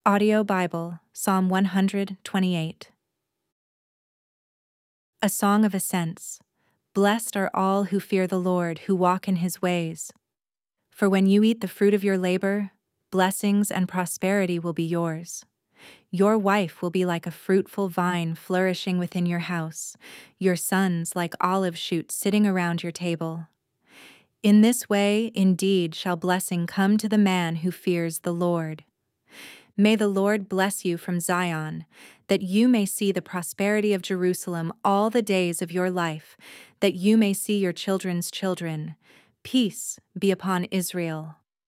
Audio Bible, Psalm 128. A Song of Ascents. Blessed are all who fear the Lord, who walk in his ways. For when you eat the fruit of your labor, blessings and prosperity will be yours. Your wife will be like a fruitful vine flourishing within your house, your sons like olive shoots sitting around your table. In this way, indeed, shall blessing come to the man who fears the Lord. May the Lord bless you from Zion, that you may see the prosperity of Jerusalem all the days of your life, that you may see your children's children. Peace be upon Israel.